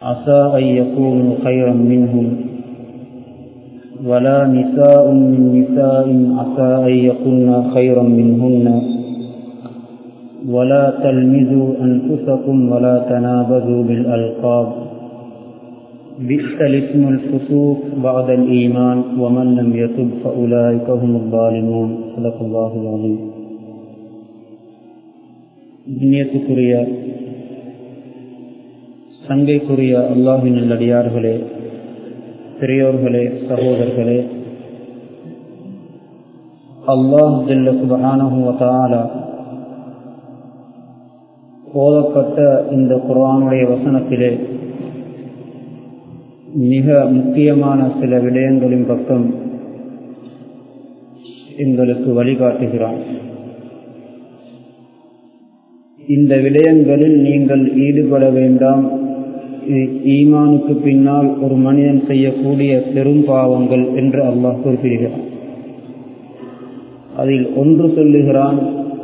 عسى أن يكونوا خيرا منهم ولا نساء من نساء عسى أن يكون خيرا منهن ولا تلمزوا أنفسكم ولا تنابزوا بالألقاب بئس الاسم الفسوق بعد الإيمان ومن لم يتب فأولئك هم الظالمون. صدق الله العظيم. புண்ணியத்துக்குரிய சங்கைக்குரிய அல்லாஹ்வின் நல்லடியார்களே, பெரியோர்களே, சகோதரர்களே, அல்லாஹ் ஜல்ல சுப்ஹானஹு வ தஆலா ஓதப்பட்ட இந்த குர்ஆனுடைய வசனத்திலே மிக முக்கியமான சில விடயங்களின் பக்கம் எங்களுக்கு வழிகாட்டுகிறான். இந்த விடயங்களில் நீங்கள் ஈடுபட வேண்டாம், இது ஈமானுக்கு பின்னால் ஒரு மனிதன் செய்யக்கூடிய பெரும் பாவங்கள் என்று அல்லாஹ் குறிப்பிடுகிறான். அதில் ஒன்று சொல்லுகிறான்,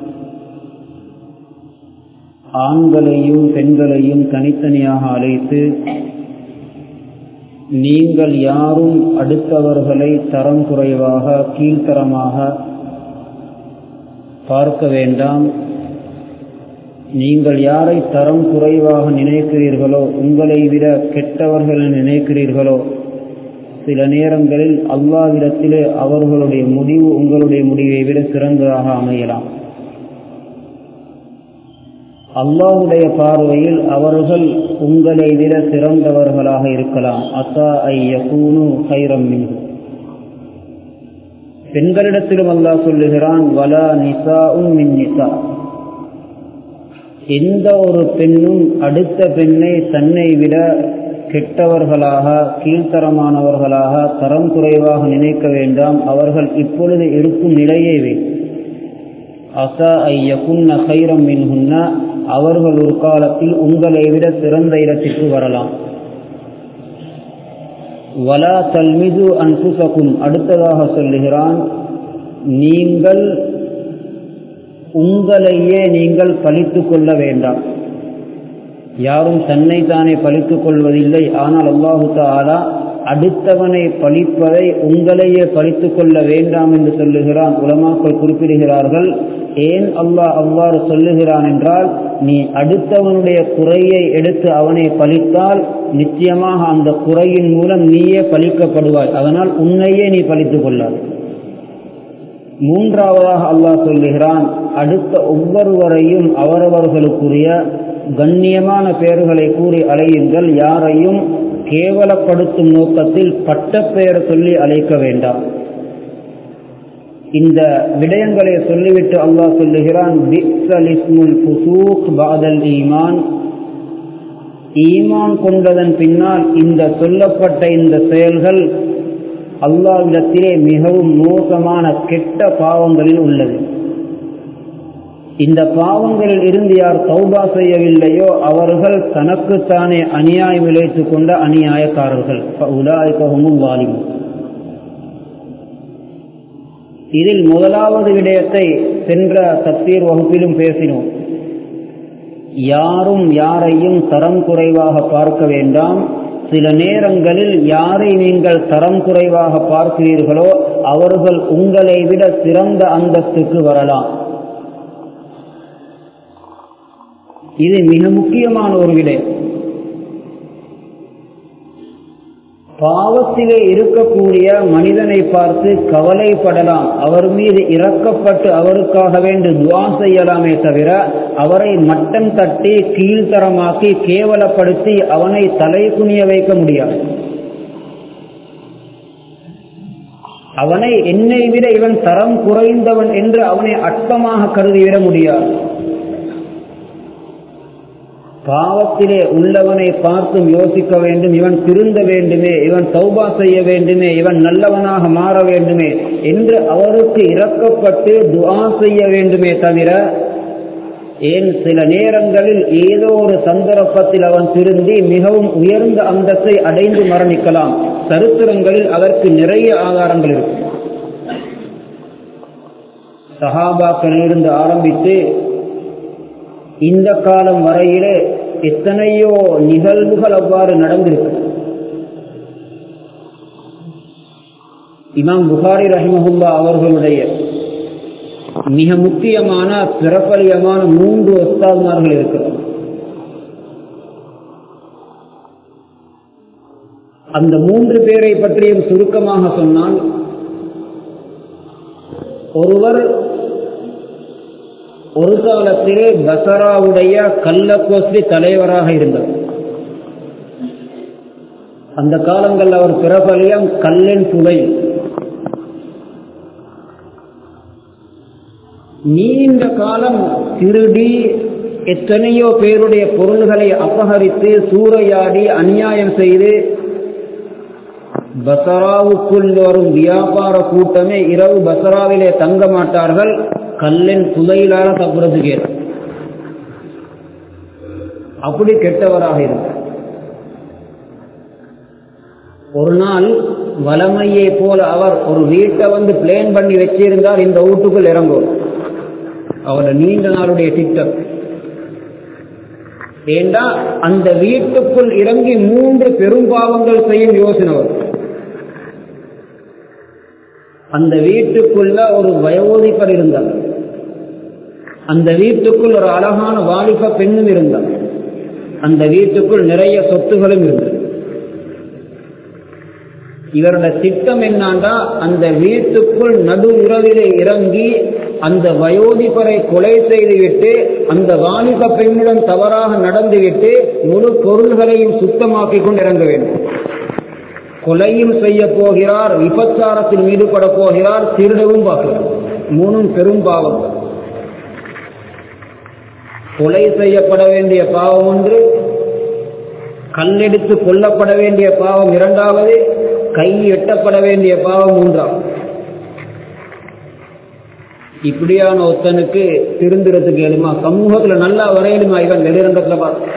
ஆண்களையும் பெண்களையும் தனித்தனியாக அழைத்து நீங்கள் யாரும் அடுத்தவர்களை தரம் குறைவாக கீழ்த்தரமாக பார்க்க வேண்டாம். நீங்கள் யாரை தரம் குறைவாக நினைக்கிறீர்களோ, உங்களை விட கெட்டவர்கள் நினைக்கிறீர்களோ, சில நேரங்களில் அல்லாஹ்விடத்திலே அவர்களுடைய முடிவு உங்களுடைய முடிவை விட சிறந்ததாக அமையலாம். அல்லாஹ்வுடைய பார்வையில் அவர்கள் உங்களை விட சிறந்தவர்களாக இருக்கலாம். அஸா ஐ யகூனு கைரம் மின்ஹும். பெண்களிடத்திலும் அல்லாஹ் சொல்லுகிறான், வலா நிசாஉம் மின் நிசா. எந்த ஒரு பெண்ணும் அடுத்த பெண்ணை தன்னை விட கெட்டவர்களாக கீழ்த்தரமானவர்களாக தரம் குறைவாக நினைக்க வேண்டாம். அவர்கள் இப்பொழுது இருக்கும் நிலையை அஸா ஐ யகுன்ன கைரம் மின்ஹுன்ன, அவர்கள் ஒரு காலத்தில் உங்களை விட சிறந்த இடத்திற்கு வரலாம். வலா தல்மிது அன்ஃபுஸகும். அடுத்ததாக சொல்லுகிறான், நீங்கள் உங்களையே நீங்கள் பழித்துக் கொள்ள வேண்டாம். யாரும் தன்னைத்தானே பழித்துக் கொள்வதில்லை. ஆனால் அல்லாஹு தஆலா அடுத்தவனை பழிப்பதை உங்களையே பழித்துக் கொள்ள வேண்டாம் என்று சொல்லுகிறான். உலமாக்கள் குறிப்பிடுகிறார்கள், ஏன் அல்லாஹ் அவ்வாறு சொல்லுகிறான் என்றால், நீ அடுத்தவனுடைய குறையை எடுத்து அவனை பழித்தால் நிச்சயமாக அந்த குறையின் மூலம் நீயே பழிக்கப்படுவாய். அதனால் உன்னையே நீ பழித்துக் கொள்ளாது. மூன்றாவதாக அல்லாஹ் சொல்லுகிறான், அடுத்த ஒவ்வொருவரையும் அவரவர்களுக்குரிய கண்ணியமான பெயர்களை கூறி அழையுங்கள். யாரையும் கேவலப்படுத்தும் நோக்கத்தில் பட்ட பெயர் சொல்லி அழைக்க வேண்டாம். இந்த விடயங்களை சொல்லிவிட்டு அல்லாஹ் சொல்லுகிறான், பிஸ்ஸல் இஸ்முல் ஃபுசூக் பஅதல் ஈமான். ஈமான் கொண்டதன் பின்னால் இந்த சொல்லப்பட்ட இந்த செயல்கள் அல்லாஹ்விடத்திலே மிகவும் மோசமான கெட்ட பாவங்களில் உள்ளது. இந்த பாவங்களில் இருந்து யார் தௌபா செய்யவில்லையோ அவர்கள் தனக்குத்தானே அநியாயம் இழைத்துக் கொண்ட அநியாயக்காரர்கள். உலாயிக ஹுமுல் ஸாலிமூன். இதில் முதலாவது விடயத்தை சென்ற தஃசீர் வகுப்பிலும் பேசினோம். யாரும் யாரையும் தரம் குறைவாக பார்க்க வேண்டாம். சில நேரங்களில் யாரை நீங்கள் தரம் குறைவாக பார்க்கிறீர்களோ அவர்கள் உங்களை விட சிறந்த அந்தஸ்துக்கு வரலாம். இது மிக முக்கியமான ஒரு விடயம். பாவத்திலே இருக்கக்கூடிய மனிதனை பார்த்து கவலைப்படலாம், அவர் மீது இரக்கப்பட்டு அவருக்காக வேண்டி துஆ செய்யலாமே தவிர அவரை மட்டம் தட்டி கீழ்த்தரமாக்கி கேவலப்படுத்தி அவனை தலை குனிய வைக்க முடியாது. அவனை என்னை விட இவன் தரம் குறைந்தவன் என்று அவனை அற்பமாக கருதிவிட முடியாது. பாவத்திலே உள்ளவனை பார்த்தும் யோசிக்க வேண்டும், இவன் திருந்த வேண்டுமே, இவன் தௌபா செய்ய வேண்டுமே, இவன் நல்லவனாக மாற வேண்டுமே என்று அவருக்கு இரக்கப்பட்டு துஆ செய்ய வேண்டுமே தவிர, ஏன் சில நேரங்களில் ஏதோ ஒரு சந்தர்ப்பத்தில் அவன் திருந்தி மிகவும் உயர்ந்த அந்தத்தை அடைந்து மரணிக்கலாம். சரித்திரங்களில் அதற்கு நிறைய ஆதாரங்கள் இருக்கும். சஹாபாக்களிலிருந்து ஆரம்பித்து இந்த காலம் வரையிலே எத்தனையோ நிகழ்வுகள் அவ்வாறு நடந்திருக்கு. இமாம் புகாரி ரஹிமஹுல்லா அவர்களுடைய மிக முக்கியமான பிரபலியமான 3 உஸ்தாத்மார்கள் இருக்கிறார். அந்த 3 பேரை பற்றியும் சுருக்கமாக சொன்னால், ஒருவர் ஒரு காலத்திலே பசராவுடைய கள்ளக்கோஸ்ரி தலைவராக இருந்தார். அந்த காலங்கள் அவர் பிரபலியம் கல்லன் புகை. நீண்ட காலம் திருடி எத்தனையோ பேருடைய பொருள்களை அபகரித்து சூறையாடி அநியாயம் செய்து பசராவுக்குள் வரும் வியாபார கூட்டமே இரவு பசராவிலே தங்க மாட்டார்கள். கல்லின் புதையிலான தப்புறதுக்கு அப்படி கெட்டவராக இருந்தார். ஒரு நாள் வளமையை போல அவர் ஒரு வீட்டை பிளேன் பண்ணி வச்சிருந்தார். இந்த வீட்டுக்குள் இறங்கும் அவருடைய நீண்ட நாளுடைய திட்டம். ஏண்டா அந்த வீட்டுக்குள் இறங்கி 3 பெரும்பாவங்கள் செய்யும் யோசனை. அந்த வீட்டுக்குள்ள ஒரு வயோதிபர் இருந்தார். அந்த வீட்டுக்குள் ஒரு அழகான வாலிப பெண்ணும் இருந்தார். அந்த வீட்டுக்குள் நிறைய சொத்துகளும் இருந்தது. இவருடைய திட்டம் என்னன்னா, அந்த வீட்டுக்குள் நடு இரவிலே இறங்கி அந்த வயோதிபரை கொலை செய்துவிட்டு அந்த வாலிப பெண்ணுடன் தவறாக நடந்துவிட்டு முழு பொருள்களையும் சுத்தமாக்கி கொண்டு இறங்க வேண்டும். கொலையும் செய்ய போகிறார், விபச்சாரத்தில் ஈடுபட போகிறார், திருடவும் பார்க்கிறார். 3 பெரும் பாவம். கொலை செய்யப்பட வேண்டிய பாவம் 1, கல்லெடுத்து கொல்லப்பட வேண்டிய பாவம் 2வது, கை எட்டப்பட வேண்டிய பாவம் 3வது. இப்படியான ஒருத்தனுக்கு திருந்துறதுக்கு எழுமா, சமூகத்துல நல்லா வரையிலுமா, இவன் வெளிரங்கத்துல பார்த்து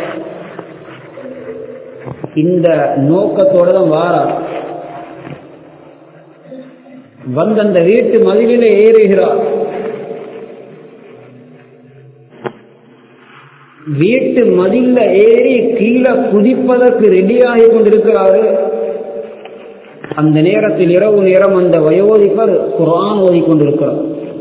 இந்த நோக்கத்தோட தான் வாரார். அந்த வீட்டு மதிலிலே ஏறுகிறார். வீட்டு மதில ஏறி கீழே குதிப்பதற்கு ரெடியாகி கொண்டிருக்கிறாரு. அந்த நேரத்தில் இரவு நேரம் அந்த வயோதிபர் குர்ஆன் ஓதிக்கொண்டிருக்கிறார்.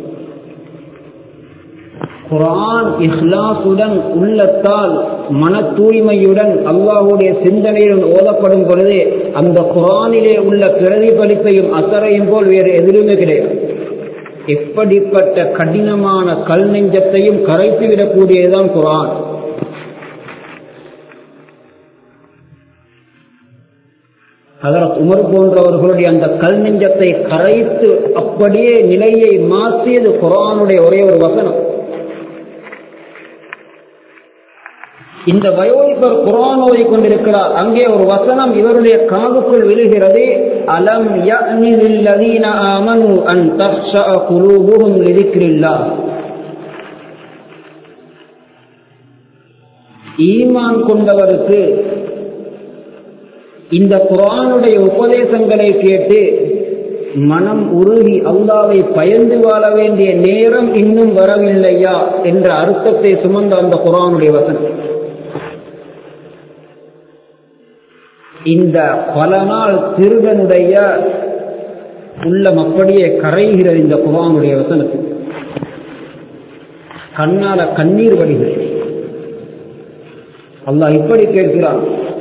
குர்ஆன் இஹ்லாசுடன் உள்ளத்தால் மன தூய்மையுடன் அல்லாஹ்வுடைய சிந்தனையுடன் ஓதப்படும் பொழுது அந்த குர்ஆனிலே உள்ள பிரதிபலிப்பையும் அசரையும் போல் வேறு எதிலுமே கிடையாது. எப்படிப்பட்ட கடினமான கல் நெஞ்சத்தையும் கரைத்துவிடக்கூடியதுதான் குர்ஆன். ஹஜ்ரத் உமர் போன்றவர்களுடைய அந்த கல் நெஞ்சத்தை கரைத்து அப்படியே நிலையை மாற்றியது குர்ஆனுடைய ஒரே ஒரு வசனம். இந்த வயோதிபர் குர்ஆன் ஓதிக் கொண்டிருக்கிறார். அங்கே ஒரு வசனம் இவருடைய காதுக்குள் விழுகிறது. அலம் யஅனி லில்லதீன ஆமனு அன் தக்ஷஅ குலூபுஹும் லிதிக்ரில்லாஹ். ஈமான் கொண்டவருக்கு இந்த குர்ஆனுடைய உபதேசங்களை கேட்டு மனம் உருகி அல்லாஹ்வை பயந்து வாழ வேண்டிய நேரம் இன்னும் வரவில்லையா என்ற அர்த்தத்தை சுமந்த அந்த குர்ஆனுடைய வசனம். இந்த பல நாள் திருடனுடைய உள்ளம் அப்படியே கரைகிறது. இந்த குர்ஆனுடைய வசனத்தில் கண்ணால கண்ணீர் வடிகிறது. அல்லாஹ் இப்படி கேட்கிறான்.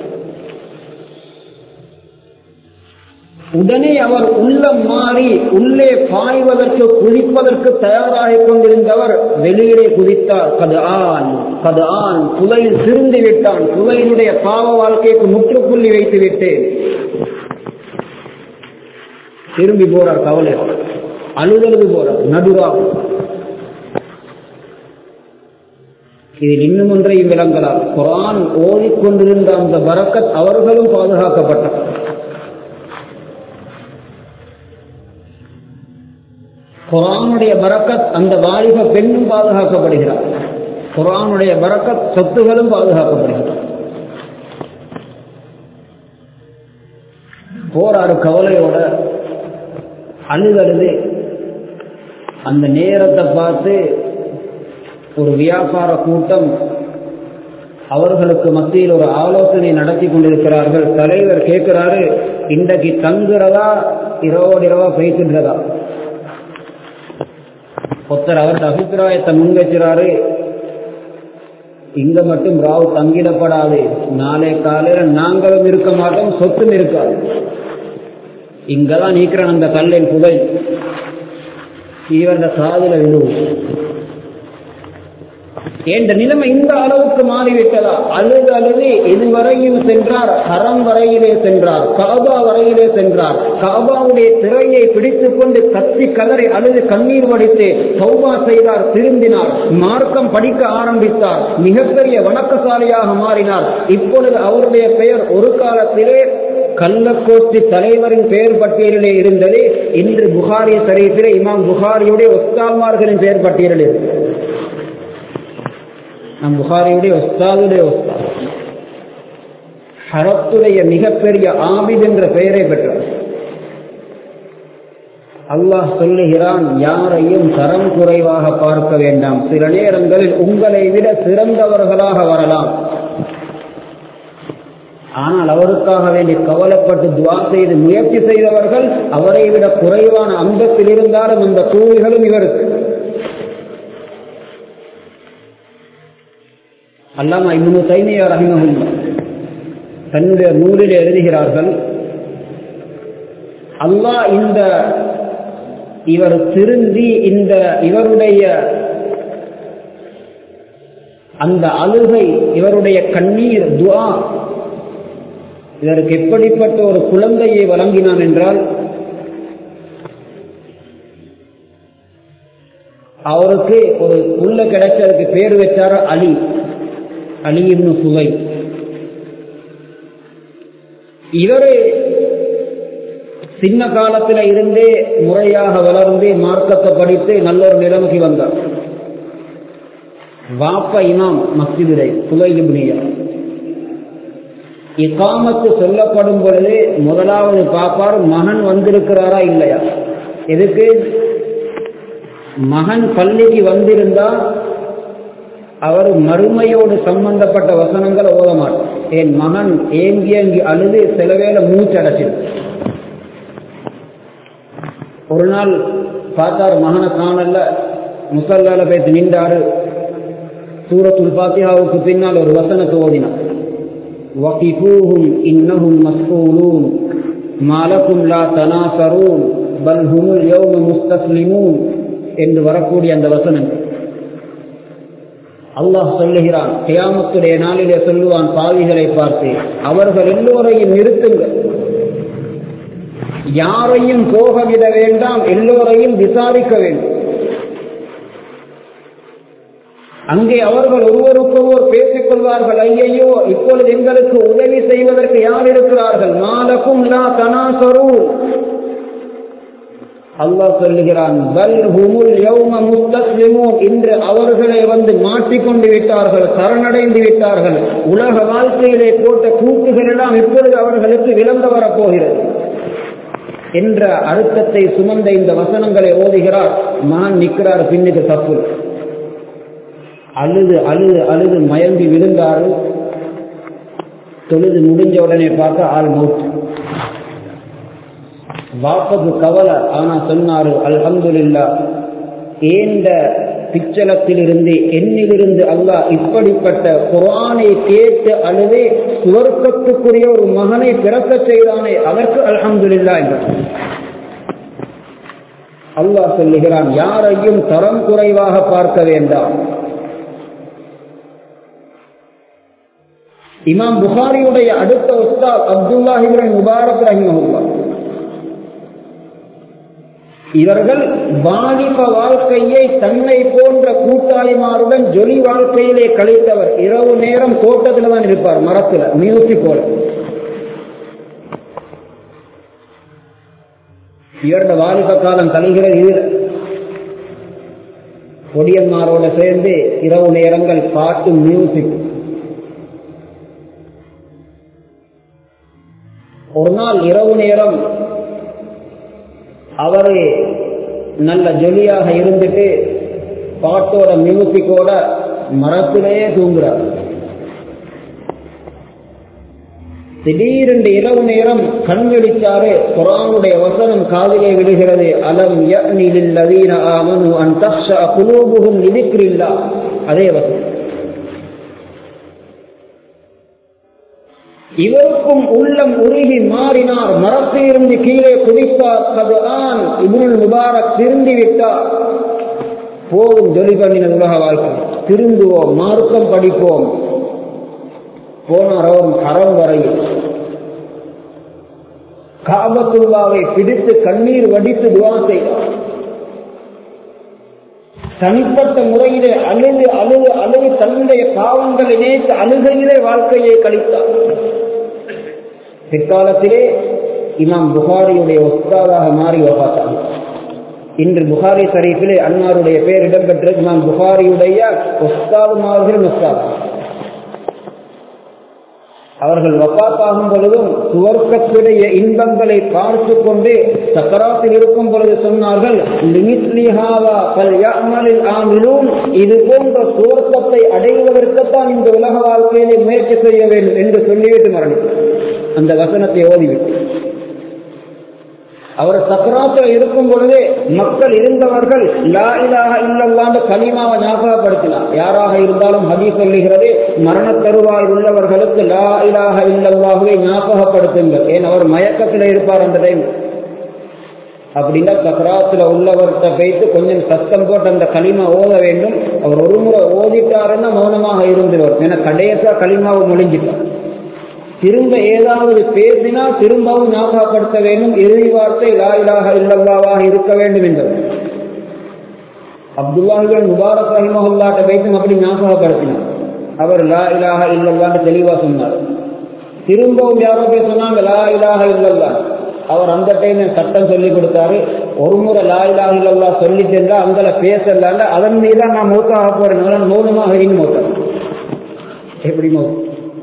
உடனே அவர் உள்ளம் மாறி உள்ளே பாய்வதற்கு குதிப்பதற்கு தயாராகி கொண்டிருந்தவர் வெளியிலே குதித்தார். கது ஆன் புதையில் திருந்தி விட்டான். புதையினுடைய பாவ வாழ்க்கைக்கு முற்றுப்புள்ளி வைத்து விட்டேன். திரும்பி போறார். கவலை அழுதழுது போறார். நடுவாக இதில் இன்னும் ஒன்றையும் விளங்கலாம். குர்ஆன் ஓதிக்கொண்டிருந்த அந்த பரக்கத் அவர்களும் பாதுகாக்கப்பட்டார். குர்ஆனுடைய பரக்கத் அந்த வாலிப பெண்ணும் பாதுகாக்கப்படுகிறார். குர்ஆனுடைய பரக்கத் சொத்துகளும் பாதுகாக்கப்படுகிறார். போராடு கவலையோட அழுதழுது. அந்த நேரத்தை பார்த்து ஒரு வியாபார கூட்டம் அவர்களுக்கு மத்தியில் ஒரு ஆலோசனை நடத்தி கொண்டிருக்கிறார்கள். தலைவர் கேட்கிறாரு, இன்றைக்கு தங்குறதா இரவோடு இரவா பேசுகிறதா? ஒருத்தர் அவரது அபிப்பிராயத்தை முன்வைக்கிறாரு, இங்க மட்டும் ராவ் தங்கிடப்படாது, நாளை காலையில நாங்களும் இருக்க மாட்டோம், சொத்தும் இருக்காது, இங்கதான் நீக்கிறேன் அந்த கல்லின் புகை இவரது காதில விழுவும். என்ற நிலைமை இந்த அளவுக்கு மாறிவிட்டதா? அழுது அழுது இதுவரையும் சென்றார், ஹரம் வரையிலே சென்றார், காபா வரையிலே சென்றார். காபாவுடைய திரையை பிடித்துக் கொண்டு கத்தி கதறி அழுது கண்ணீர் வடித்து தௌபா செய்தார், திருந்தினார், மார்க்கம் படிக்க ஆரம்பித்தார், மிகப்பெரிய வணக்கசாலியாக மாறினார். இப்பொழுது அவருடைய பெயர் ஒரு காலத்திலே கள்ளக்கோஷ்டி தலைவரின் பெயர் பட்டியலிலே இருந்தது. இன்று புகாரி ஷரீஃபிலே இமாம் புகாரியுடைய உஸ்தாத்மார்களின் பெயர் பட்டியலில் நம் புகாரியுடைய உஸ்தாதுடைய உஸ்தாத் ஹரத்துடைய மிகப்பெரிய ஆபித் என்ற பெயரை பெற்றார். அல்லாஹ் சொல்லுகிறான், யாரையும் தரம் குறைவாக பார்க்க வேண்டாம். சில நேரங்களில் உங்களை விட சிறந்தவர்களாக வரலாம், ஆனால் அவருக்காக வேண்டி கவலைப்பட்டு துஆ செய்து முயற்சி செய்தவர்கள் அவரை விட குறைவான அந்தத்தில் இருந்தாலும் அந்த கூலிகளும் இவருக்கு. அல்லாமா இப்னு தைமியா ரஹிமஹுல்லாஹ் தன்னுடைய நூலில் எழுதுகிறார்கள், அல்லாஹ் இந்த இவர் திருந்தி இந்த இவருடைய அந்த அழுகை, இவருடைய கண்ணீர், துஆ இதற்கு எப்படிப்பட்ட ஒரு குழந்தையை வழங்கினான் என்றால், அவருக்கு ஒரு புள்ள கிடைச்சதுக்கு பேர் வச்சார அலி, அலி இப்னு சுவை. இவரு சின்ன காலத்தில் இருந்தே முறையாக வளர்ந்து மார்க்கத்தை படித்து நல்ல ஒரு நிலைமைக்கு வந்தார். வாப்பா இமாம் மஸ்ஜிதுரை சுவை இப்னியா. இகாமத்து சொல்லப்படும் பொழுது முதலாவது பாப்பார் மகன் வந்திருக்கிறாரா இல்லையா. எதுக்கு? மகன் பள்ளிக்கு வந்திருந்தா அவர் மறுமையோடு சம்பந்தப்பட்ட வசனங்கள் ஓத மாட்டார். என் மகன் ஏங்கி ஏங்கி அழுது சில வேளை மூச்சடைச்சிடும். ஒரு நாள் பார்த்தார், மகனை காணல, முசல்லால போய் நின்றாரு. சூரத்துல் ஃபாத்திஹாவுக்கு பின்னால் ஒரு வசனத்தை ஓதினார், வகிஃபூஹும் இன்னஹும் மஸ்ஊலூன் மாலகும் லா தனாஸரூன் பல் ஹுமுல் யௌம முஸ்தஸ்லிமூன் என்று வரக்கூடிய அந்த வசனம். அல்லாஹ் சொல்லுகிறான், கியாமத்துடைய நாளிலே சொல்லுவான் பாவிகளை பார்த்து, அவர்கள் எல்லோரையும் நிறுத்துங்கள், யாரையும் போகவிட வேண்டாம், எல்லோரையும் விசாரிக்க வேண்டும். அங்கே அவர்கள் ஒருவருக்கொருவர் பேசிக் கொள்வார்கள், ஐயையோ இப்பொழுது எங்களுக்கு உதவி செய்வதற்கு யார் இருக்கிறார்கள்? மாலகும் லா தனாஸரூன். அல்லாஹ் சொல்லுகிறான், பல் ஹுமுல் யௌம முஸ்தஸ்லிமூன். இன்று அவர்களை வந்து மாட்டிக்கொண்டு விட்டார்கள், சரணடைந்து விட்டார்கள். உலக வாழ்க்கையிலே போட்ட கூட்டுகள் எல்லாம் இப்பொழுது அவர்களுக்கு விளங்க வரப்போகிறது என்ற அர்த்தத்தை சுமந்த இந்த வசனங்களை ஓதுகிறார். மகன் நிற்கிறார் பின்னுக்கு தப்பு, அழுது அழுது அழுது மயங்கி விழுந்தாரு. தொழுது முடிஞ்ச உடனே பார்க்க ஆள் மூச்சு. வாப்பது கவலை, ஆனா சொன்னாரு, அல்ஹம்துலில்லாஹ், ஏண்ட பிச்சலத்திலிருந்து என்னிலிருந்து அல்லாஹ் இப்படிப்பட்ட குர்ஆனை கேட்டு அழுதே சுவர்க்கத்துக்குரிய ஒரு மகனை பிறக்க செய்தானே, அதற்கு அல்ஹம்துலில்லாஹ் என்றார். அல்லாஹ் சொல்லுகிறான், யாரையும் தரம் குறைவாக பார்க்க வேண்டாம். இமாம் புகாரியுடைய அடுத்த உஸ்தாத் அப்துல்லாஹ் இப்னு முபாரக் ரஹிமஹுல்லாஹ், இவர்கள் வாலிப வாழ்க்கையை தன்னை போன்ற கூட்டாளிமாருடன் ஜொலி வாழ்க்கையிலே கழித்தவர். இரவு நேரம் தோட்டத்தில் தான் இருப்பார், மரத்தில் மியூசிக் போல. இவருடைய வாலிப காலம் கழிகிறது இதில். கொடியன்மாரோட சேர்ந்து இரவு நேரங்கள் பாட்டு, மியூசிக். ஒரு நாள் இரவு நேரம் அவரு நல்ல ஜொலியாக இருந்துட்டு பாட்டோட மியூசிக்கோட மரத்திலேயே தூங்குறார். திடீரென்று இரவு நேரம் கண் விழித்தாரு, குர்ஆனுடைய வசனம் காதிலே விழுகிறது. அலம் யஅனி லில்லதீன ஆமனு அன் தக்ஷா குலூபுஹும் லிதிக்ரில்லாஹ். அதே வசனம். இவருக்கும் உள்ளம் உருகி மாறினார், மரத்திலிருந்து கீழே குதித்தார். கதுஆன் இப்னுல் முபாரக் திருந்தி விட்டார். போதும் ஜொலி பண்ணின உலக வாழ்க்கை, திருந்துவோம், மார்க்கம் படிப்போம். போனார் அவரும் ஹரம் வரையில். காபத்துல்லாவை பிடித்து கண்ணீர் வடித்து துஆ செய்தார். தனிப்பட்ட முறையிலே அழுது அழுது அழுது தன்னுடைய பாவங்களை நினைத்து அழுகையிலே வாழ்க்கையை கழித்தார். பிற்காலத்திலே இமாம் புகாரியுடைய உஸ்தாதாக மாறி வஃபாத்தார். இன்று புகாரி ஷரீஃபிலே அன்னாருடைய பெயர் இடம்பெற்ற இமாம் புகாரியுடைய உஸ்தாதுமார்கள் உஸ்தாத். அவர்கள் வஃபாத்தாகும் பொழுதும் சுவர்க்கத்துடைய இன்பங்களை பார்த்து கொண்டு சக்கராத்தில் இருக்கும் பொழுது சொன்னார்கள், இது போன்ற சுவர்க்கத்தை அடைவதற்குத்தான் இந்த உலக வாழ்க்கையிலே முயற்சி செய்ய வேண்டும் என்று சொல்லிவிட்டு மரணித்தார். அந்த வசனத்தை ஓதிவிட்டு அவர் சக்கராத்தில் இருக்கும் பொழுதே மக்கள் இருந்தவர்கள் லா இலாஹ இல்லல்லாஹ் கலிமாவை ஞாபகப்படுத்தினார். யாராக இருந்தாலும் ஹதீஸ் சொல்லுகிறது, மரண தருவாயில் உள்ளவர்களுக்கு லா இலாஹ இல்லல்லாஹுவை ஞாபகப்படுத்துங்கள். ஏன் அவர் மயக்கத்தில் இருப்பார் அந்த டைம். அப்படின்னா சக்கராத்துல உள்ளவர்கிட்ட போயிட்டு கொஞ்சம் சத்தம் போட்டு அந்த களிமா ஓத வேண்டும். அவர் ஒரு முறை ஓதிட்டாருன்னா மௌனமாக இருந்துவார். ஏன்னா கடைசியா களிமாவை முடிஞ்சிட்டார். திரும்ப ஏதாவது பேசினா திரும்பவும் ஞாபகப்படுத்த வேண்டும். இறுதி வார்த்தை லா இலாஹ இல்லல்லாஹாக இருக்க வேண்டும் என்றது. அப்துல்லாஹ் இப்னு முபாரக் ரஹிமஹுல்லாஹ் பேசும் அப்படி ஞாபகப்படுத்தினார். அவர் லா இலாஹ இல்லல்லாஹ் தெளிவா சொன்னார். திரும்பவும் யாரோ பேர் சொன்னாங்க லா இலாஹ இல்லல்லாஹ். அவர் அந்த டைம் சட்டம் சொல்லி கொடுத்தாரு. ஒரு முறை லா இலாஹ இல்லல்லாஹ் சொல்லிட்டு இருந்தா அங்கே பேசலாண்ட அதன் மீதான் நான் மூத்தாக போறேன், மௌனமாக இருந்து மூத்தேன். எப்படி மௌனம்?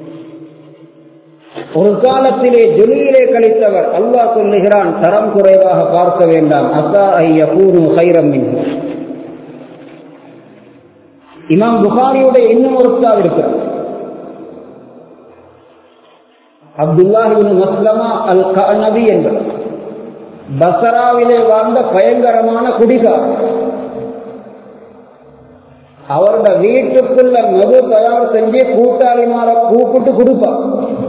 ஒரு காலத்திலே ஜொலியிலே கழித்தவர். அல்லாஹ் சொல்லுகிறான், தரம் குறைவாக பார்க்க வேண்டாம். அஸா ஐயகூனு கைரம் மின்ஹு. இமாம் புகாரியுடைய இன்னும் ஒரு உஸ்தாத் இருக்கிறார், அப்துல்லாஹ் இப்னு மஸ்லமா அல் கஅனவி என்பவர். பஸ்ராவிலே வாழ்ந்த பயங்கரமான குடிகாரர். அவருடைய வீட்டுக்குள்ள மது தயார் செஞ்சு கூட்டாளிமாரை கூப்பிட்டு கொடுப்பார்.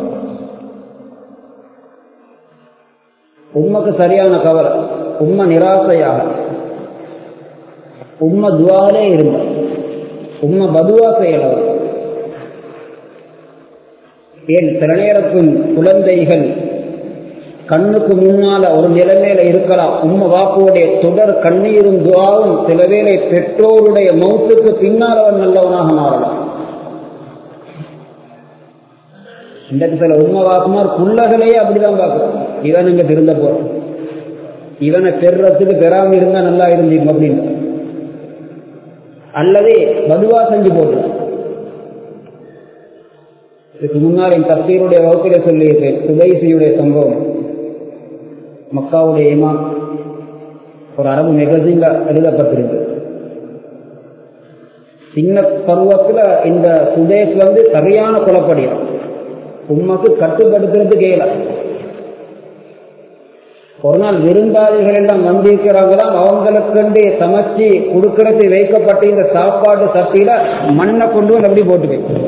உம்மக்கு சரியான கவலை, உம்ம நிராசையாக, உம்ம துவாலே இருந்தார், உம்ம பதுவா செய்யலவர். ஏன் சில நேரத்தும் குழந்தைகள் கண்ணுக்கு முன்னால ஒரு நிலைமையில இருக்கலாம். உம்ம வாப்புடைய தொடர் கண்ணீரும் துவாவும் சில வேளை பெற்றோருடைய மௌத்துக்கு பின்னால் அவர் நல்லவனாக மாறலாம். இன்றைக்கு சில உண்மை வாக்குமார் புள்ளகளையே அப்படிதான் பார்க்கிறோம். இவன் இங்க திருந்த போறோம், இவனை பெறத்துக்கு பெறாம இருந்தா நல்லா இருந்தீங்க அப்படின்னு, அல்லது பதுவா செஞ்சு போட்டு. இதுக்கு முன்னால் என் தஃசீருடைய வகுப்பிலே சொல்லியிருக்கேன். சுபைசியுடைய சம்பவம். மக்காவுடைய இமாம் ஒரு அரபு மெகசின்ல எழுதப்பட்டிருக்கு. சின்ன பருவத்துல இந்த சுதேஷ் சரியான குலப்படியான், உம்மக்கு கட்டுப்படுத்துறது கேள. ஒரு நாள் விருந்தாளிகள் எல்லாம் வந்திருக்கிறாங்களாம். அவங்களுக்கு சமைச்சு கொடுக்கறது வைக்கப்பட்ட இந்த சாப்பாடு சட்டியில மண்ணை கொண்டு வந்து அப்படி போட்டு வைக்கும்.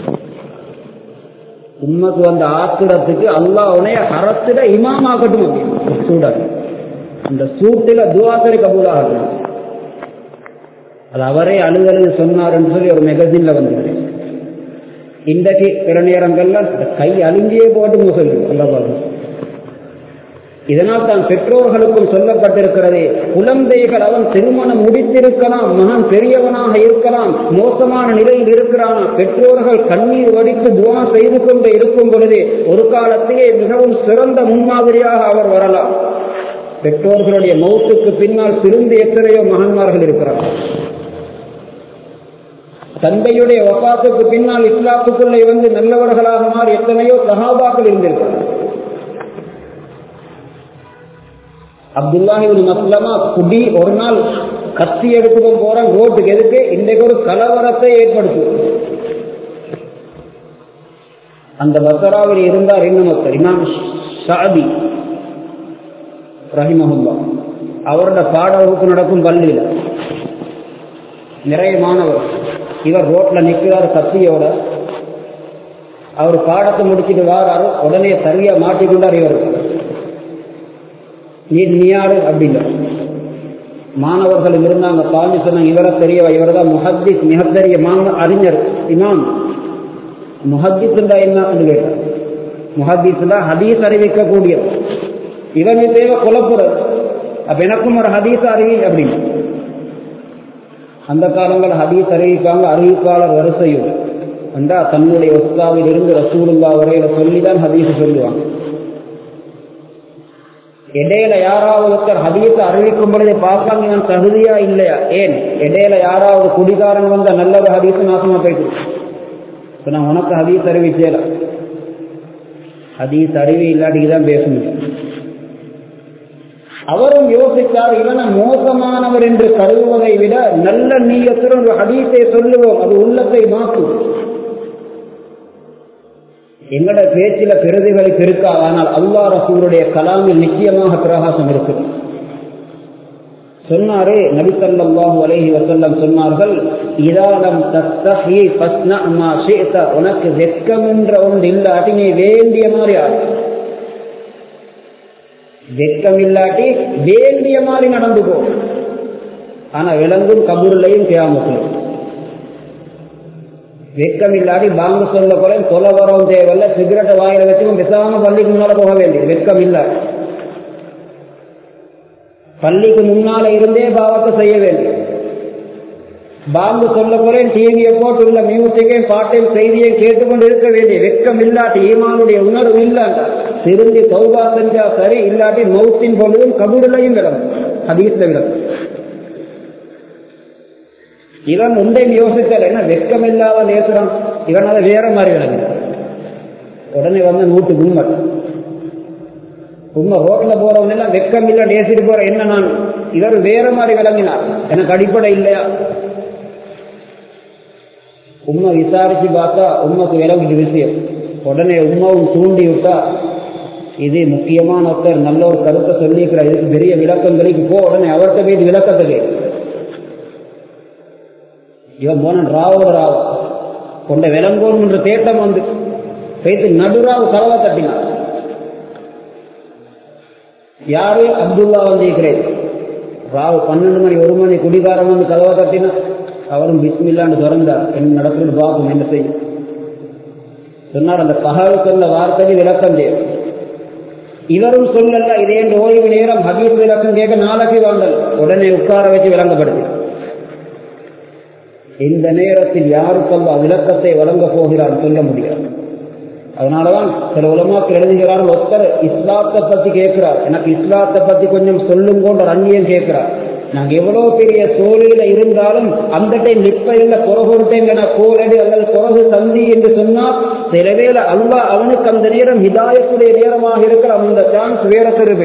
உம்மக்கு ஆத்திரத்துக்கு அல்லாஹ் உனைய அரசுல இமாமாக்கட்டும் சூடாது. அந்த சூட்டில துஆக்களை கபூலாகட்டும். அது அவரே அழுதழுது சொன்னார்ன்னு சொல்லி ஒரு மெகசின்ல வந்துருக்கு. இன்றைக்கு சில நேரங்கள்ல கை அழுங்கியே போட்டு சொல்லு அல்ல. இதனால் தான் பெற்றோர்களுக்கும் சொல்லப்பட்டிருக்கிறது, குழந்தைகள் அவன் திருமணம் முடித்திருக்கலாம், மகன் பெரியவனாக இருக்கலாம், மோசமான நிலையில் இருக்கிறான், பெற்றோர்கள் கண்ணீர் வடித்து துஆ செய்து கொண்டு இருக்கும் பொழுது ஒரு காலத்திலே மிகவும் சிறந்த முன்மாதிரியாக அவர் வரலாம். பெற்றோர்களுடைய மௌத்துக்கு பின்னால் திரும்பி எத்தனையோ மகன்மார்கள் இருக்கிறார்கள். தந்தையுடைய வஃபாத்துக்கு பின்னால் இஸ்லாத்துக்குள்ளே நல்லவர்களாக மாறி எத்தனையோ சஹாபாக்கள் இருந்திருக்கிறார்கள். அப்துல்லாஹ் இப்னு மஸ்லமா குடி ஒரு நாள் கத்தி எடுத்துட்டு போறான் ரோட்டுக்கு. எதுக்கு? இன்றைக்கு ஒரு கலவரத்தை ஏற்படுத்தும். அந்த பஸ்ராவில் இருந்தார் இன்னும் ஒருத்தர், இமாம் ஷாதி ரஹிமஹுல்லா. அவரோட பாட வகுப்பு நடக்கும் பள்ளியில் நிறைய மாணவர். இவர் ரோட்ல நிற்கிறார் கத்தியோட. அவர் பாடத்தை முடிச்சுட்டு வாராரு, உடனே சரியா மாட்டிக்கொண்டார். இவர் நீயாரு அப்படிங்க. மாணவர்கள் இருந்தாங்க, பாஞ்சு சொன்னாங்க இவரை தெரியவா, இவர் தான் முஹத்திஸ், மிகப்பெரிய அறிஞர் இமாம். முஹத்திஸ் என்ன கேட்டார். முஹத்திஸ் தான் ஹதீஸ் அறிவிக்கக்கூடிய. இவங்க தேவை குலப்புறது. அப்ப எனக்கும் ஒரு ஹதீஸ் அறிவி அப்படின்னு. அந்த காலங்கள் ஹதீஸ் அறிவிப்பாங்க, அறிவிப்பாளர் வரிசையும் வந்தா தன்னுடைய உஸ்தாவில் இருந்து ரசூலுல்லாஹ் வரையில சொல்லிதான் ஹதீஸ் சொல்லுவாங்க. இடையில யாராவது ஒருத்தர் ஹதீஸ் அறிவிக்கும் பொழுது பார்ப்பாங்க நான் தகுதியா இல்லையா. ஏன் இடையில யாராவது குடிகாரன் வந்த நல்ல ஒரு ஹதீஸ் நாசமா போயிட்டு, இப்ப நான் உனக்கு ஹதீஸ் அறிவிச்சேல, ஹதீஸ் அறிவி இல்லாட்டிதான் பேச முடியும். அவரும் யோசித்தார், இவனை மோசமானவர் என்று கருதுவதை விட நல்ல நீயத்துடன் ஒரு ஹதீஸை சொல்லுவோம், அது உள்ளத்தை மாற்றும். எங்கட பேச்சில பிரதிகளை பெருக்காது, ஆனால் அல்லாஹ் ரசூலுடைய கலாமில் நிச்சயமாக பிரகாசம் இருக்கு. சொன்னாரே நபி ஸல்லல்லாஹு அலைஹி வஸல்லம் சொன்னார்கள், இதாலம் தஸ்தஹி ஃபஸ்னா மா ஷிஅத, உனக்கு வெட்கம் என்ற ஒன்று இல்லாட்டி நீ வேண்டிய மாதிரி ஆடு. வெட்கம் இல்லாட்டி வேண்டிய மாதிரி நடந்து போ. ஆனா விளங்கும் கபூர்லையும் கியாமத்திலும். வெட்கம் இல்லாட்டி பாங்கு சொல்ல போல தொலை வரவும் தேவையில்லை, சிகரெட்டை வாயில வச்சுக்கும் பேசாம பள்ளிக்கு முன்னால போக வேண்டியது. வெட்கம் இல்லை, பள்ளிக்கு முன்னால இருந்தே பாவத்தை செய்ய வேண்டும். பாங்கு சொல்ல போல டிவியை போட்டு உள்ள மியூசிக்கையும் பாட்டையும் செய்தியை கேட்டுக்கொண்டு இருக்க வேண்டிய. வெட்கம் இல்லாட்டி ஈமானுடைய உணர்வு இல்லாண்டா திரும்பி தௌபா செஞ்சா சரி, இல்லாட்டி மௌத்தின் பொழுதும் கபூர்லையும் விளங்கும், ஹதீஸ்ல விளங்கும். இவன் ஒன்றையும் யோசித்தார், என்ன வெட்கம் இல்லாத நேசுறான், இவன் அதை வேற மாதிரி விளங்கினான். உடனே வந்து நூற்றுக்கு உண்மை ரோட்ல போறவன் எல்லாம் வெட்கம் இல்லை நேசிட்டு போற என்ன நான், இவர் வேற மாதிரி விளங்கினார், எனக்கு அடிப்படை இல்லையா. உண்மை விசாரிச்சு பார்த்தா உண்மைக்கு விளங்கிட்டு விஷயம். உடனே உண்மையும் தூண்டி விட்டா, இது முக்கியமான ஒருத்தர் நல்ல ஒரு கருத்தை சொல்லிக்கிறார், இதுக்கு பெரிய விளக்கங்களுக்கு போ. உடனே அவர்கிட்ட போய் விளக்கத்துக்கு இவன் போன ராவோட ராவ கொண்ட விளங்கோன் என்ற தேட்டம் வந்து பேசி நடுராவு கதவை தட்டினான். யாரு? அப்துல்லா வந்து இருக்கிறேன். ராவு 12 மணி 1 மணி குடிகாரம் வந்து கதவை தட்டினா அவரும் பிஸ்மில்லான்னு திறந்தார். என்ன நடக்குன்னு பார்க்கும், என்ன செய்யும் சொன்னார். அந்த பகல் சொன்ன வார்த்தைக்கு விளக்கம் தேவை. இவரும் சொல்லல, இதே ஓய்வு நேரம் ஹதீஸ் விளக்கம் கேட்க நாளைக்கு வாங்கல். உடனே உட்கார வச்சு விளங்கப்படுத்தி. இந்த நேரத்தில் யாருக்கெல்லாம் விளக்கத்தை வழங்க போகிறார் சொல்ல முடியாது. அதனாலதான் சில உலமாக்கள் எழுதுகிறார்கள், ஒருத்தர் இஸ்லாத்தை பத்தி கேட்கிறார், எனக்கு இஸ்லாத்தை பத்தி கொஞ்சம் சொல்லுங்கன்ற அந்நியம் கேட்கிறார். நாங்க எவ்வளவு பெரிய தோழியில இருந்தாலும் அந்த டைம் நிப்பையில குறகுறுட்டேங்க கோலடி அல்லது குறகு தந்தி என்று சொன்னால் சிலவேளை அல்லாஹ் அவனுக்கு அந்த நேரம் ஹிதாயத்துடைய நேரமாக இருக்கிற அந்த சான்ஸ் வேற பெறுவே.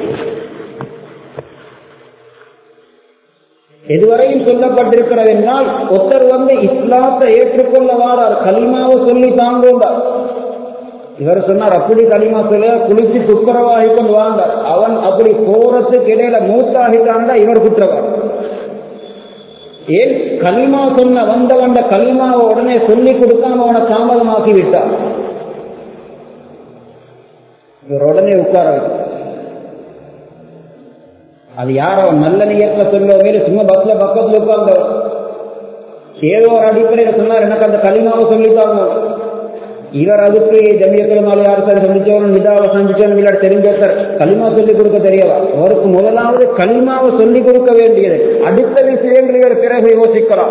எதுவரையும் சொல்லப்பட்டிருக்கிறது என்றால், ஒருத்தர் வந்து இஸ்லாத்தை ஏற்றுக்கொள்ள வாரார், கலிமாவை சொல்லி தாங்கோண்டார். இவர் சொன்னார், அப்படி கலிமா சொல்ல குளிச்சு துப்புரவாகி கொண்டு வாங்க. அவன் அப்படி போறதுக்கு இடையில மூத்தாகிட்டான்டா இவர் குற்றவார். ஏன்? கலிமா சொன்ன வந்த கலிமாவை உடனே சொல்லி கொடுக்காம அவனை தாமதமாக்கி விட்டார். இவர் உடனே உட்கார. அது யார்? அவன் நல்ல நியத்துல சொல்லுவே, சும்மா பஸ்ல பக்கத்துல உட்கார்ந்தவர் ஏதோ ஒரு அடிப்படையில் சொன்னார், எனக்கு அந்த கலிமாவை சொல்லித்தாங்க. இவர் அதுக்கு ஜமியத்துல மேலே யார் சார் சந்திச்சவரும் விதாவை சந்திச்சவரும் இல்லாட்டி தெரிஞ்சவர் கலிமா சொல்லிக் கொடுக்க தெரியவா? அவருக்கு முதலாவது கலிமாவை சொல்லிக் கொடுக்க வேண்டியது. அடுத்த விஷயங்கள் இவர் பிறகு யோசிக்கலாம்.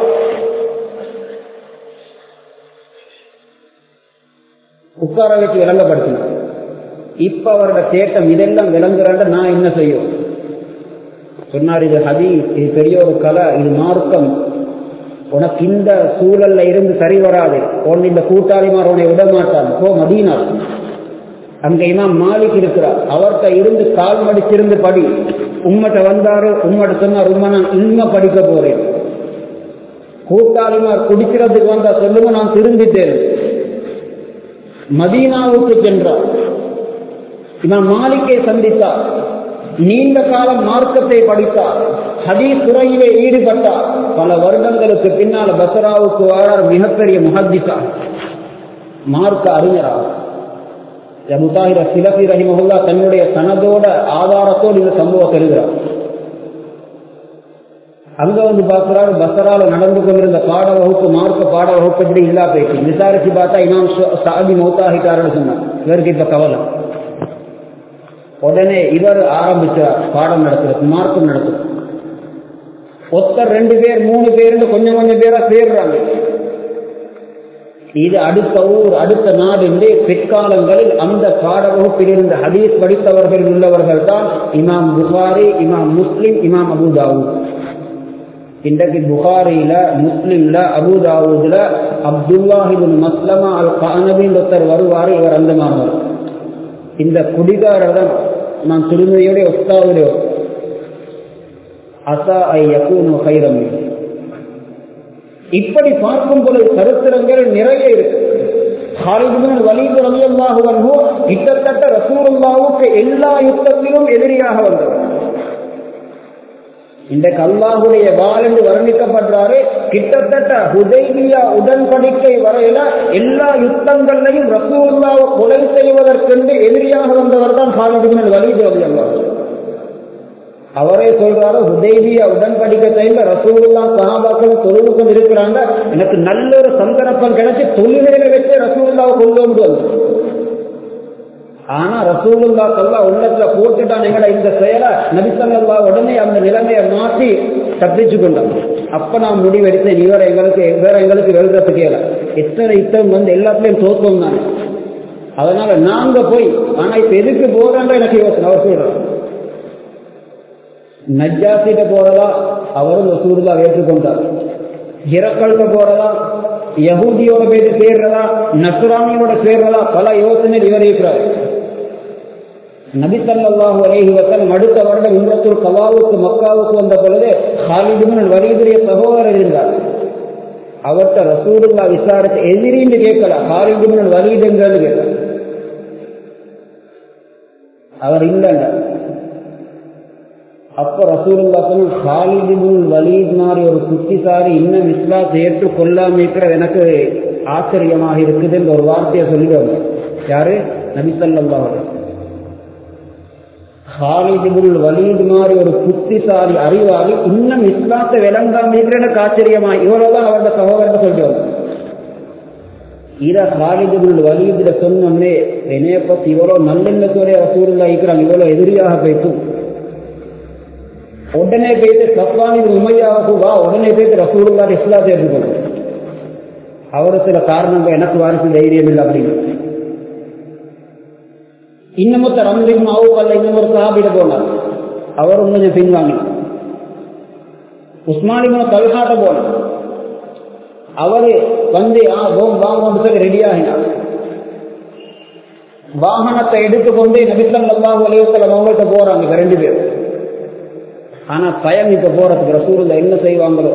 உட்கார வச்சு விளங்கப்படுத்தினார். இப்ப அவரோட தேட்டம் இதெல்லாம் விளங்குறாண்ட நான் என்ன செய்யும் சொன்னார். இது ஹதீஸ், இது பெரிய ஒரு கலை, இது மார்க்கம். உனக்கு இந்த சூழல்ல இருந்து சரி வராது. உன் இந்த கூட்டாளிமார் உன்னை விட மாட்டான். போ மதீனா, அங்க இமாம் மாலிக் இருக்கிறார், அவர்கிட்ட இருந்து கால் மடிச்சிருந்து படி. உம்மட்ட வந்தாரு, உம்மட்ட சொன்னார், உண்மை நான் இன்னும் படிக்க போறேன். கூட்டாளிமார் குடிக்கிறதுக்கு வந்தா சொல்லுங்க, நான் திரும்பிட்டேன். மதீனாவுக்கு சென்றார். இமாம் மாலிக்கை சந்தித்தார். நீண்ட காலம் மார்க்கத்தை படித்தார். ஹதீஸ் துறையிலே ஈடுபட்டார். பல வருடங்களுக்கு பின்னால் பஸ்ராவுக்கு வாரார். மிகப்பெரிய முஹத்திஸா, மார்க்க அறிஞராக. அபூ தாஹிர் அஸ்-ஸிலஃபி ரஹிமஹுல்லாஹ் தன்னுடைய சனதோட ஆதாரத்தோடு இந்த சம்பவத்தை எழுதுகிறார். அங்க வந்து பார்க்கிறார், பஸ்ரால நடந்து கொண்டிருந்த பாட வகுப்பு, மார்க்க பாட வகுப்பு எப்படி இல்லா போயிட்டு விசாரிச்சு பார்த்தா இமாம் ஸஅதி மௌத்தாகிட்டாருன்னு சொன்னார். இவருக்கு இப்ப கவலை. உடனே இவர் ஆரம்பிச்சார் பாடம் நடத்துறது, மார்க்கம் நடத்துறது. ஒருத்தர் 2 பேர் 3 பேர் கொஞ்சம் கொஞ்சம் பேரா சேர்றாங்க. இது அடுத்த ஊர் அடுத்த நாடு என்று பிற்காலங்களில் அந்த பாட வகுப்பில் இருந்த ஹதீஸ் படித்தவர்கள் உள்ளவர்கள் தான் இமாம் புகாரி, இமாம் முஸ்லிம், இமாம் அபூ தாவூத். இன்றைக்கு புகாரியில, முஸ்லிம்ல, அபூ தாவூத்ல அப்துல்லாஹ் இப்னு மஸ்லமா அல் கஅனபின்னு ஒருத்தர் வருவார். இவர் அந்த மாணவர். இந்த குடிகாரர் தான் நான் திருமதியுடைய உஸ்தாதுடைய அசா ஐ யகூனு கைரம். இப்படி பார்க்கும் பொழுது சரித்திரங்கள் நிறைய இருக்கு. காலித் பின் வலீத் ரலியல்லாஹு அன்ஹு கிட்டத்தட்ட ரசூலுல்லாஹ்வுக்கு எல்லா யுத்தத்திலும் எதிரியாக வந்தவர். இன்றைக்கு அல்லாஹுடைய வாள் என்று வர்ணிக்கப்படுறாரு. கிட்டத்தட்ட ஹுதைபியா உடன்படிக்கை வரையில எல்லா யுத்தங்களையும் ரசூலுல்லாஹ்வை கொலை செய்வதற்கென்று எதிரியாக வந்தவர் தான் காலித் பின் வலீத் ரலியல்லாஹு அன்ஹு. அவரே சொல்றாரு, ஹுதைபியா உடன்படிக்கை டைம்ல ரசூலுல்லாஹ் சஹாபாக்கள் தொழுது கொண்டு இருக்கிறாங்க. எனக்கு நல்ல ஒரு சந்தர்ப்பம் கிடைச்சி தொழுகையில வச்சு ரசூலுல்லாஹ்வை கொண்டு வந்து. ஆனா ரசூலுல்லாஹ் ஸல்லல்லாஹு உள்ளத்துல போட்டுட்டான் எங்களை இந்த செயலை. நபி ஸல்லல்லாஹு உடனே அந்த நிலைமையை மாற்றி தப்பிச்சு கொண்டாங்க. அப்ப நான் முடிவெடுத்தேன், வேற எங்களுக்கு எழுதுறதுக்கு கேள. எத்தனை யுத்தம் வந்து எல்லாத்துலயும் தோற்றம் தான். அதனால நாங்க போய், ஆனா இப்ப எதுக்கு போறோன்ற எனக்கு யோசனை. அவர் சொல்றார், நஜ்ஜாசிட்ட போறதா அவரும் ரசூலுல்லாஹ் ஏற்றுக்கொண்டார். ஹிரக்கல்கிட்ட போறதா, யஹூதியோட பேரு சேர்றதா, நஸ்ரானியோட சேர்றதா, பல யோசனை இவர் இருக்கிறார். நபி ஸல்லல்லாஹு அலைஹி வஸல்லம் அடுத்த வருடம் உம்ரத்துல் கலாவுக்கு மக்காவுக்கு வந்த பொழுது காலித் பின் வலீதுடைய சகோதரர் இருந்தார். அவர்கிட்ட ரசூலுல்லாஹ் விசாரித்து எதிரின்னு கேட்கல, காலித் பின் வலீதுங்கிறது கேட்டார். அவர் இல்லைங்க. அப்ப ரசூலுல்லாஹ் சொன்னாங்க, காலித் பின் வலீத் மாதிரி ஒரு புத்திசாலி இன்னும் இஸ்லாத்தை ஏற்றுக் கொள்ளாம இருக்கிறது எனக்கு ஆச்சரியமாக இருக்குதுன்னு ஒரு வார்த்தையை சொல்லிடுவாங்க. யாரு? நபி ஸல்லல்லாஹு அலைஹி வஸல்லம். காலித் பின் வலீத் மாதிரி ஒரு புத்திசாலி அறிவாளி இன்னும் இஸ்லாத்தை விளங்காம இருக்கிற எனக்கு ஆச்சரியமா, இவ்வளவுதான் அவருடைய சகோதரத்தை சொல்லிடுவாங்க. இத காலித் பின் வலீத்ல சொன்னோம்னே என்னைய பத்தி இவ்வளவு நல்லெண்ணத்தோட ரசூலுல்லாஹ் இருக்கிறாங்க, இவ்வளவு எதிரியாக போயிட்டு உடனே போயிட்டு சஃப்வான் இப்னு உமையாவுக்கு வா, உடனே போயிட்டு ரசூலுல்லாஹ் இஸ்லாத்தை ஏற்றுக்கொள்ளும். அவரு சில காரணங்கள் எனக்கு வாரிசு தைரியம் இல்லை அப்படின்னு. இன்னமொத்த ரம்லின் அவுஃப் இன்னும் ஒரு சஹாபிட்ட போனார். அவரும் கொஞ்சம் பின்வாங்கி. உஸ்மான் இப்னு தல்ஹாட்ட போனார். அவரு வந்து வாங்க சொல்லி ரெடி ஆகினார். வாகனத்தை எடுத்துக்கொண்டு நபி ஸல்லல்லாஹு அலைஹி வஸல்லம் அவங்கள்ட்ட போறாங்க 2 பேர். ஆனா பயம் இப்ப போறதுக்கு ரசூலுல்லாஹ் என்ன செய்வாங்களோ.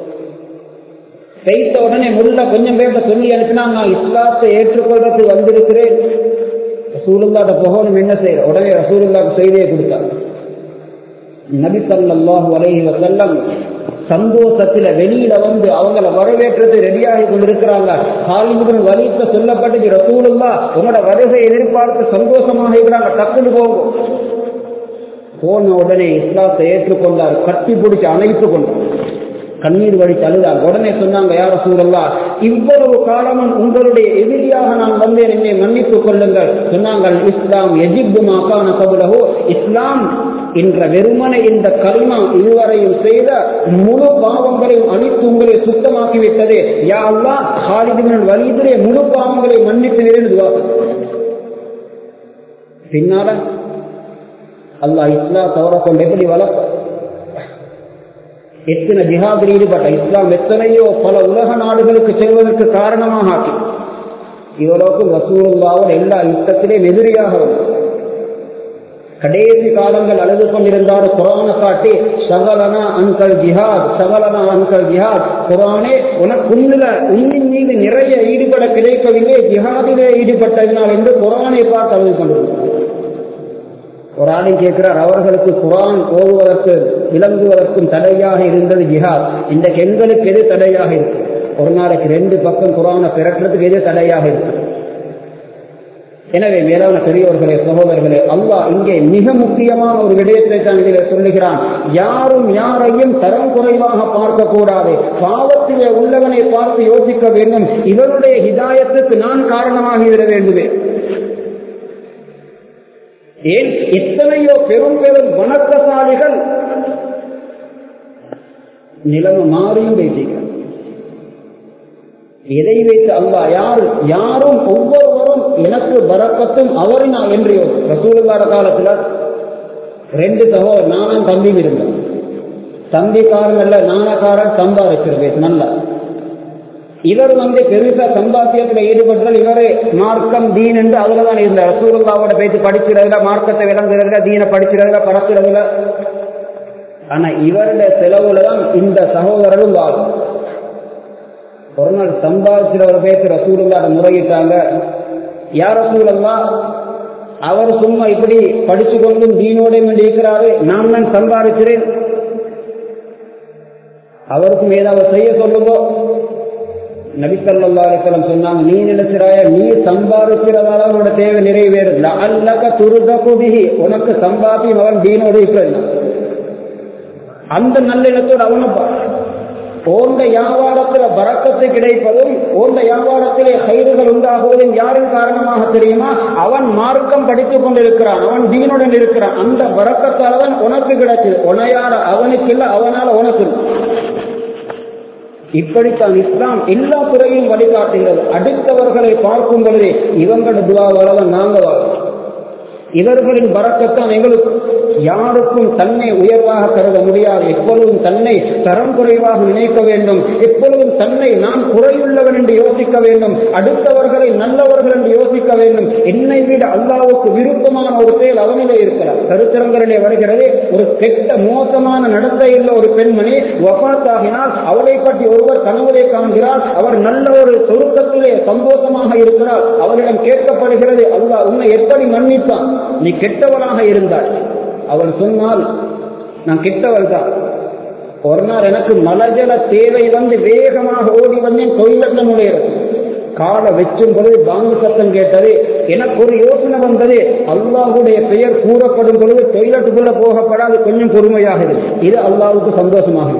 செய்த உடனே முள்ள கொஞ்சம் பேர்ட்ட சொல்லி அனுப்பினா, நான் இஸ்லாத்தை ஏற்றுக்கொள்றதுக்கு வந்திருக்கிறேன், ரசூலுல்லாஹ்ட்ட போகணும், என்ன செய்யற. உடனே ரசூலுல்லாஹ்க்கு செய்தியை கொடுத்தார். நபி ஸல்லல்லாஹு அலைஹி வஸல்லம் சந்தோஷத்துல வெளியில வந்து அவங்கள வரவேற்றது ரெடியாகி கொண்டிருக்கிறாங்க. காலித் பின் வலீத் சொல்லப்பட்டது, ரசூலுல்லாஹ் உங்களோட வருகை எதிர்பார்த்து சந்தோஷமாக இருக்கிறாங்க, டக்குன்னு போகும். போன உடனே இஸ்லாத்தை ஏற்றுக்கொண்டார். கட்டி பிடிச்சு அணைத்து கொண்டார். கண்ணீர் வடித்து அழுதார். உடனே சொன்னாங்க, யா ரசூலல்லாஹ், இவ்வளவு காலமும் உங்களுடைய எதிரியாக நான் வந்தேன், என்னை மன்னித்துக் கொள்ளுங்கள். சொன்னாங்கள், இஸ்லாம் யஜிப்பு மா கான கப்லஹு, இஸ்லாம் என்ற வெறுமனை இந்த கலிமா இதுவரையும் செய்த முழு பாவங்களையும் அழித்து உங்களை சுத்தமாக்கிவிட்டது. யா அல்லாஹ், காலித் பின் வலீதுடைய முழு பாவங்களை மன்னித்து துஆ. பின்னால அல்லாஹ் இஸ்லாம் தவற கொண்டு எப்படி வளர்த்த, எத்தனை ஜிஹாதில் ஈடுபட்ட இஸ்லாம் எத்தனையோ பல உலக நாடுகளுக்கு செல்வதற்கு காரணமாக ஆக்கி இவருக்கு ரசூலுல்லாஹ்வோட எல்லா யுத்தத்திலே எதிரியாக வந்தது. கடைசி காலங்கள் அழுது கொண்டிருந்தார். குர்ஆனை காட்டி ஷகலனா அன்கல் ஜிஹாத், ஷகலனா அன்கல் ஜிஹாத், குர்ஆனே உனக்கு உன்னின் மீது நிறைய ஈடுபட கிடைக்கவில்லை, ஜிஹாதிலே ஈடுபட்டதினால் என்று குர்ஆனை பார்த்து அழுது கொண்டிருந்தார். ஒரு ஆளும் கேட்கிறார், அவர்களுக்கு குர்ஆன் ஓதுவதற்கு விளங்குவதற்கும் தடையாக இருந்தது ஜிஹாத், இன்றைக்கு எங்களுக்கு எது தடையாக இருக்கு? ஒரு நாளைக்கு 2 பக்கம் குர்ஆனை பிறக்கிறதுக்கு எது தடையாக இருக்கு? எனவே மேலான பெரியோர்களே, சகோதரர்களே, அல்லாஹ் இங்கே மிக முக்கியமான ஒரு விடயத்தை தான் இதிலே சொல்லுகிறான். யாரும் யாரையும் தரம் குறைவாக பார்க்க கூடாது. பாவத்திலே உள்ளவனை பார்த்து யோசிக்க வேண்டும், இவருடைய ஹிதாயத்துக்கு நான் காரணமாகிவிட வேண்டுமே. ஏன் எத்தனையோ பெரும் பெரும் வணக்கசாலிகள் நிலைமை மாறியும் வைத்தீர்கள். எதை வைத்து அல்லாஹ் யாரும் ஒவ்வொருவரும் எனக்கு பரக்கத்தும் அவரினால் என்று ரசூலுல்லாஹ் காலத்துல 2 சகோதரர், நானும் தம்பியும் இருந்தேன். தம்பிக்காரன் அல்ல, நானக்காரன் சம்பாதிக்கிறது நல்ல. இவர் பெருசா சம்பாத்தியத்தில் ஈடுபட்டால் இவரே மார்க்கம் தீன் என்று அதுலதான் இருந்தார். ரசூலுல்லாஹ்வோட பேச்சு படிக்கிறதுல, மார்க்கத்தை விளங்குறதுல, தீனை படிக்கிறதுல, பரப்புறதுல. ஆனா இவருடைய செலவுல தான் இந்த சகோதரரும் வாழும். ஒரு நாள் சம்பாதிக்கிறவர் பேச்சு ரசூலுல்லாஹ் முறையிட்டாங்க, யார் ரசூலுல்லாஹ், அவர் சும்மா இப்படி படிச்சு கொண்டும் தீனோட இருக்கிறாரு, நான் சம்பாதிக்கிறேன், அவருக்கும் ஏதாவது செய்ய சொல்லுங்கோ. நபி ஸல்லல்லாஹு அலைஹி வஸல்லம் சொன்னாங்க, நீ நினைக்கிறாய நீ சம்பாதிக்கிறதால உன்னோட தேவை நிறைவேறும், லஅல்லக துர்தகு பிஹி, உனக்கு சம்பாதியும் அவன் தீனோடு இருக்கிறது. அந்த நல்லெண்ணத்தோடு அவனை ஓந்த வியாபாரத்தில் பரக்கத்து கிடைப்பதும் ஓந்த வியாபாரத்திலே கயிறுகள் உண்டாகுவதும் யாரின் காரணமாக தெரியுமா? அவன் மார்க்கம் படித்துக் கொண்டிருக்கிறான், அவன் தீனுடன் இருக்கிறான். அந்த பரக்கத்தால் தான் உனக்கு கிடைச்சது. உனையார அவனுக்கு இல்லை, அவனால உனக்கு. இப்படித்தான் இஸ்லாம் எல்லா துறையும் வழிகாட்டுகிறது. அடுத்தவர்களை பார்க்கும் பொழுதே இவங்களோட துவாவால நாங்க வாழும், இவர்களின் பரக்கத்தான் எங்களுக்கு. யாருக்கும் தன்னை உயர்வாக கருத முடியாது. எப்பொழுதும் தன்னை தரம் குறைவாக நினைக்க வேண்டும். எப்பொழுதும் தன்னை நான் குறையுள்ளவன் என்று யோசிக்க வேண்டும். அடுத்தவர்களை நல்லவர்கள் என்று யோசிக்க வேண்டும். என்னை விட அல்லாஹ்வுக்கு விருப்பமான ஒரு செயல் அவனிலே இருக்கலாம். சரித்திரங்களிலே வருகிறது, ஒரு கெட்ட மோசமான நடத்தையுள்ள ஒரு பெண்மணி வஃபாத்தாகினால் அவளை பற்றி ஒருவர் கனவுலே காண்கிறார். அவர் நல்ல ஒரு சொருக்கத்திலே சந்தோஷமாக இருக்கிறார். அவரிடம் கேட்கப்படுகிறது, அல்லாஹ் உன்னை எப்படி மன்னித்தான், நீ கெட்டவனாக இருந்தாய். அவள் சொன்னால், நான் கெட்டவள் தான். ஒரு நாள் எனக்கு மலஜல தேவை வேகமாக ஓடி வந்தேன், டொய்லெட்ல நுழையிறது. காலை வச்சும் பொழுது பாங்கு சத்தம் கேட்டது. எனக்கு ஒரு யோசனை வந்தது, அல்லாஹ்வுடைய பெயர் கூறப்படும் பொழுது டொய்லெட்டுக்குள்ள போகப்படாது, கொஞ்சம் பொறுமையாக இருக்கு. இது அல்லாஹ்வுக்கு சந்தோஷமாக.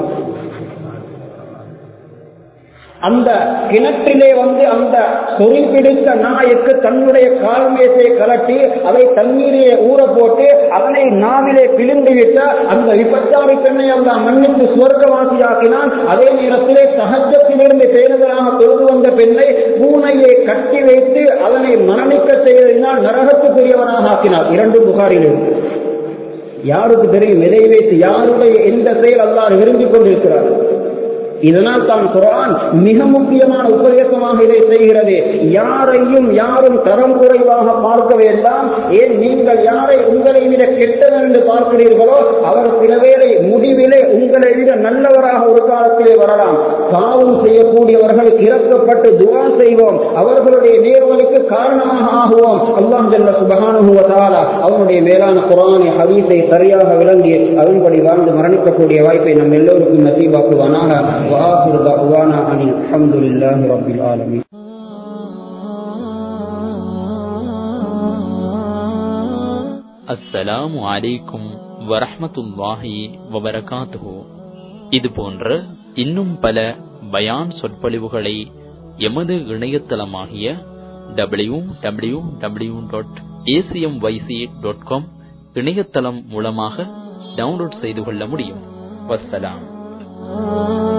அந்த கிணற்றிலே அந்த சொறி பிடித்த நாய்க்கு தன்னுடைய கால்மேசை கலட்டி அதை தண்ணீரிலே ஊற போட்டு அதனை நாவிலே பிழிந்து விட்ட அந்த விபச்சாரி பெண்ணை அல்லாஹ் மன்னித்து சுவர்க்கவாசியாக்கினான். அதே நேரத்திலே சஹஜத்திலிருந்து பேருதலாக தொழுது வந்த பெண்ணை பூனையை கட்டி வைத்து அதனை மரணிக்க செய்ததினால் நரகத்துக்குரியவனாக ஆக்கினார். 2 புகாரில். யாருக்கு தெரியும் எதை வைத்து யாருடைய எந்த செயல் அல்லாஹ் விரும்பிக் கொண்டிருக்கிறார்? இதனால் தான் குர்ஆன் மிக முக்கியமான உபதேசமாக இதை செய்கிறது. யாரையும் யாரும் தரம் குறைவாக பார்க்க வேண்டாம். ஏன் நீங்கள் யாரை உங்களை விட கெட்டவர் என்று பார்க்கிறீர்களோ அவர் சில வேளை முடிவிலே உங்களை விட நல்லவராக ஒரு காலத்திலே வரலாம். பாவம் செய்யக்கூடியவர்களுக்கு இரக்கப்பட்டு துஆ செய்வோம், அவர்களுடைய நேர்வழிக்கு காரணமாக ஆகுவோம். அல்லாஹ் ஜல்ல சுப்ஹானஹு வ தஆலா அவனுடைய மேலான குர்ஆனை ஹதீஸை சரியாக விளங்கி அதன்படி வாழ்ந்து மரணிக்கக்கூடிய வாய்ப்பை நம் எல்லோருக்கும் நசீபாக்குவானாக. وآخر دعوانا أن الحمد لله رب العالمين. அஸ்ஸலாமு அலைக்கும் வரஹ்மத்துல்லாஹி வபரகாத்துஹு. இது போன்ற இன்னும் பல பயான் சொற்பொழிவுகளை எமது இணையதளமாகிய www.acmyc.com இணையதளம் மூலமாக டவுன்லோட் செய்து கொள்ள முடியும். வஸ்ஸலாம்.